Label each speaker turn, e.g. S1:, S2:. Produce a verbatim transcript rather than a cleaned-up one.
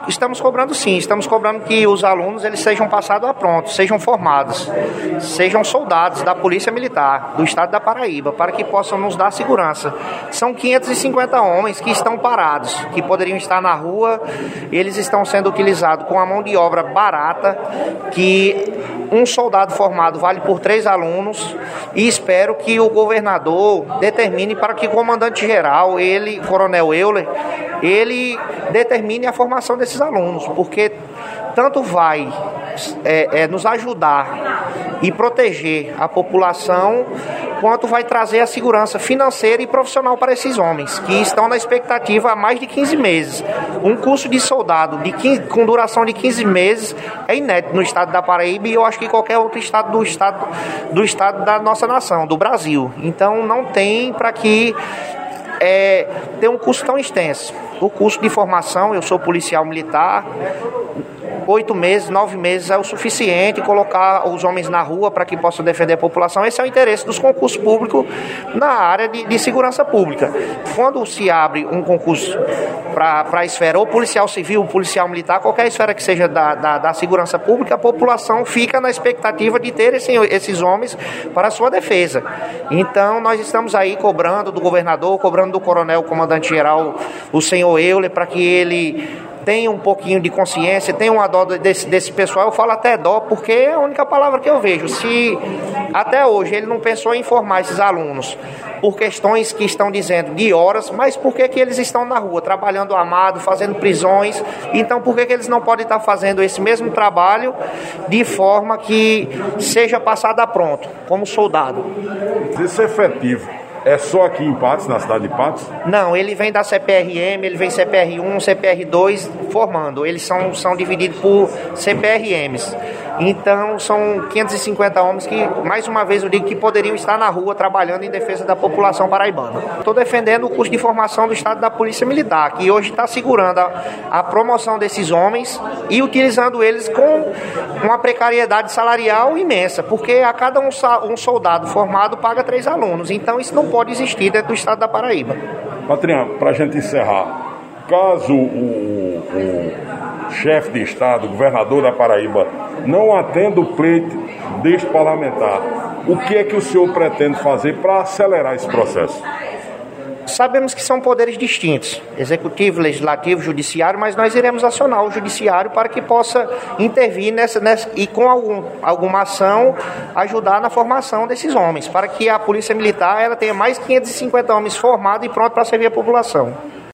S1: Estamos cobrando sim, estamos cobrando que os alunos eles sejam passados a pronto, sejam formados, sejam soldados da Polícia Militar do Estado da Paraíba, para que possam nos dar segurança. São quinhentos e cinquenta homens que estão parados, que poderiam estar na rua, eles estão sendo utilizados com a mão de obra barata, que um soldado formado vale por três alunos, e espero que o governador determine para que o comandante-geral, ele, Coronel Euler, ele determine a formação desses alunos, porque tanto vai é, é, nos ajudar e proteger a população, quanto vai trazer a segurança financeira e profissional para esses homens, que estão na expectativa há mais de quinze meses. Um curso de soldado de quinze, com duração de quinze meses é inédito no estado da Paraíba, e eu acho que qualquer outro estado do estado, do estado da nossa nação, do Brasil. Então não tem para que é, ter um curso tão extenso. O curso de formação, eu sou policial militar, oito meses, nove meses é o suficiente, colocar os homens na rua para que possam defender a população. Esse é o interesse dos concursos públicos na área de, de segurança pública. Quando se abre um concurso para a esfera ou policial civil, policial militar, qualquer esfera que seja da, da, da segurança pública, a população fica na expectativa de ter esse, esses homens para a sua defesa. Então nós estamos aí cobrando do governador, cobrando do coronel comandante-geral, o senhor Euler, para que ele tenha um pouquinho de consciência, tenha uma dó desse, desse pessoal. Eu falo até dó, porque é a única palavra que eu vejo. Se até hoje ele não pensou em formar esses alunos por questões que estão dizendo de horas, mas por que que eles estão na rua, trabalhando armado, fazendo prisões? Então por que que eles não podem estar fazendo esse mesmo trabalho de forma que seja passado a pronto, como soldado?
S2: Isso é efetivo. É só aqui em Patos, na cidade de Patos?
S1: Não, ele vem da C P R M, ele vem C P R um, C P R dois, formando. Eles são, são divididos por C P R Ms. Então, são quinhentos e cinquenta homens que, mais uma vez, eu digo que poderiam estar na rua trabalhando em defesa da população paraibana. Estou defendendo o curso de formação do Estado da Polícia Militar, que hoje está segurando a, a promoção desses homens e utilizando eles com uma precariedade salarial imensa, porque a cada um, um soldado formado paga três alunos. Então, isso não pode existir dentro do Estado da Paraíba.
S2: Patriano, para a gente encerrar, caso o, o chefe de Estado, o governador da Paraíba, não atenda o pleito deste parlamentar, o que é que o senhor pretende fazer para acelerar esse processo?
S1: Sabemos que são poderes distintos, executivo, legislativo, judiciário, mas nós iremos acionar o judiciário para que possa intervir nessa, nessa e com algum, alguma ação ajudar na formação desses homens, para que a Polícia Militar ela tenha mais quinhentos e cinquenta homens formados e prontos para servir a população.